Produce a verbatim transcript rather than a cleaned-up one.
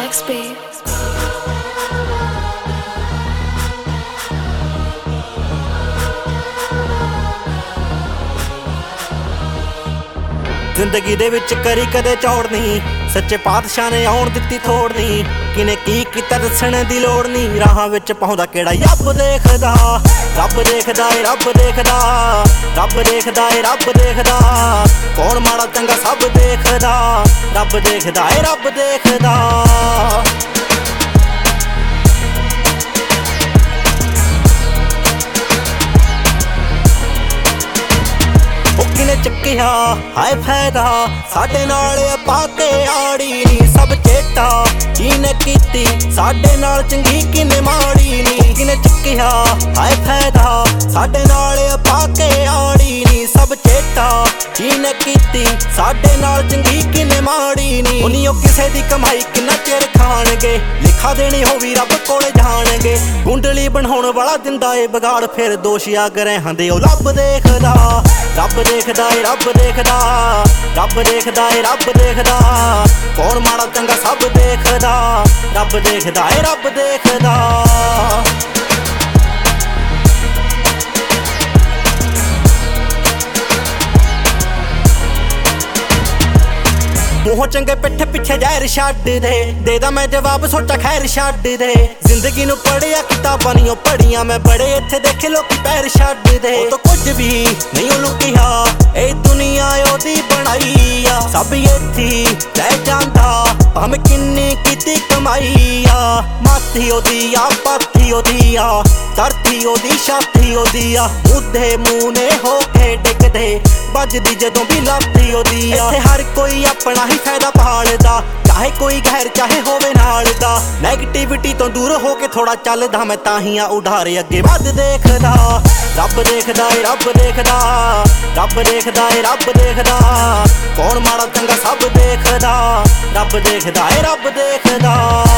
Mix Babe. ਜ਼ਿੰਦਗੀ ਦੇ ਵਿੱਚ ਕਰੀ ਕਦੇ ਚੌੜ ਨਹੀਂ, ਸੱਚੇ ਪਾਤਸ਼ਾਹ ਨੇ ਆਉਣ ਦਿੱਤੀ ਥੋੜ ਨਹੀਂ। ਕਿਨੇ ਕੀ ਕੀਤਾ ਦੱਸਣ ਦੀ ਲੋੜ ਨਹੀਂ, ਰਾਹਾਂ ਵਿੱਚ ਪਾਉਂਦਾ ਕਿਹੜਾ ਰੱਬ ਦੇਖਦਾ। ਰੱਬ ਦੇਖਦਾ ਏ ਰੱਬ ਦੇਖਦਾ, ਰੱਬ ਦੇਖਦਾ ਏ ਰੱਬ ਦੇਖਦਾ। ਕੌਣ ਮਾੜਾ ਚੰਗਾ ਸਭ ਦੇਖਦਾ, ਰੱਬ ਦੇਖਦਾ ਏ ਰੱਬ ਦੇਖਦਾ। ਕਿਨੇ ਚੱਕਿਆ ਹਾਏ ਫਾਇਦਾ, ਸਾਡੇ ਨਾਲ ਪਾ ਕੇ ਆੜੀ ਨੀ ਸਭ ਚੇਟਾ। ਕਿਨੇ ਕੀਤੀ ਸਾਡੇ ਨਾਲ ਚੰਗੀ ਕਿਨੇ ਮਾੜੀ ਨੀ, ਕਿਨੇ ਚੱਕਿਆ ਹਾਏ ਫਾਇਦਾ, ਸਾਡੇ ਨਾਲ ਪਾ ਕੇ ਆੜੀ ਨੀ ਸਭ ਚੇਟਾ। ਕਿਨੇ ਕੀਤੀ ਸਾਡੇ ਨਾਲ ਚੰਗੀ ਕਿਨੇ ਮਾੜੀ ਨੀ। ਉਨੀ ਉਹ ਕਿਸੇ ਦੀ ਕਮਾਈ ਕਿੰਨਾ ਚਿਰ ਖਾਣਗੇ, ਲਿਖਾ ਦੇਣੀ ਹੋਵੀ ਰੱਬ ਕੋਲੇ ਜਾਣਗੇ। ਕੁੰਡਲੀ ਬਣਾਉਣ ਵਾਲਾ ਦਿੰਦਾ ਏ ਵਿਗਾੜ, ਫਿਰ ਦੋਸ਼ੀਆ ਗ੍ਰਹਿਾਂ ਦੇ ਉਹ ਲੱਭ ਦੇਖਦਾ। ਰੱਬ ਦੇਖਦਾ ਏ ਰੱਬ ਦੇਖਦਾ, ਰੱਬ ਦੇਖਦਾ ਏ ਰੱਬ ਦੇਖਦਾ। ਕੌਣ ਮਾੜਾ ਚੰਗਾ ਸਭ ਦੇਖਦਾ, ਰੱਬ ਦੇਖਦਾ ਏ ਰੱਬ ਦੇਖਦਾ। ਮੂੰਹੋਂ ਚੰਗੇ ਪਿੱਠ ਪਿੱਛੇ ਜ਼ਹਿਰ ਛੱਡ ਦੇ, ਦੇਦਾ ਮੈਂ ਜਵਾਬ ਸੋਚਾ ਖੈਰ ਛੱਡ ਦੇ। ਜ਼ਿੰਦਗੀ ਨੂੰ ਪੜ੍ਹਿਆ ਕਿਤਾਬਾਂ ਨਹੀਂ ਉਹ ਪੜ੍ਹੀਆਂ ਮੈਂ, ਬੜੇ ਇੱਥੇ ਦੇਖੇ ਲੋਕੀ ਪੈਰ ਛੱਡ ਦੇ। ਉਹ ਤਾਂ ਕੁਝ ਵੀ ਨਹੀਂ ਉਹ ਲੁਕਿਆ, ਇਹ ਦੁਨੀਆ ਉਹਦੀ ਬਣਾਈ ਆ। ਸਭ ਇੱਥੇ ਰਹਿ ਜਾਂਦਾ ਭਾਵੇਂ ਕਿੰਨੀ ਕੀਤੀ ਕਮਾਈ ਆ। ਮਾਥੀ ਉਹਦੀ ਆ ਪਾਥੀ ਉਹਦੀ ਆ, ਧਰਤੀ ਉਹਦੀ ਛਾਤੀ ਉਹਦੀ ਆ। ਮੁੱਦੇ ਮੂੰਹ ਨੇ ਹੋ ਕੇ ਡਿੱਗਦੇ, ਵੱਜਦੀ ਜਦੋਂ ਵੀ ਲਾਤੀ ਉਹਦੀ ਆ। ਇੱਥੇ ਹਰ ਕੋਈ ਆਪਣਾ ਹੀ ਫਾਇਦਾ ਭਾਲਦਾ, ਚਾਹੇ ਕੋਈ ਗੈਰ ਚਾਹੇ ਹੋਵੇ ਨਾਲ ਦਾ। ਨੈਗੇਟਿਵਿਟੀ ਤੋਂ ਦੂਰ ਹੋ ਕੇ ਥੋੜਾ ਚੱਲਦਾ ਮੈਂ, ਤਾਂ ਹੀ ਆ ਉਡਾਰੇ ਅੱਗੇ ਵੱਧ ਦੇਖਦਾ। ਰੱਬ ਦੇਖਦਾ ਏ ਰੱਬ ਦੇਖਦਾ, ਰੱਬ ਦੇਖਦਾ ਏ ਰੱਬ ਦੇਖਦਾ। ਕੌਣ ਮਾੜਾ ਚੰਗਾ ਸਭ ਦੇਖਦਾ, ਰੱਬ ਦੇਖਦਾ ਏ ਰੱਬ ਦੇਖਦਾ।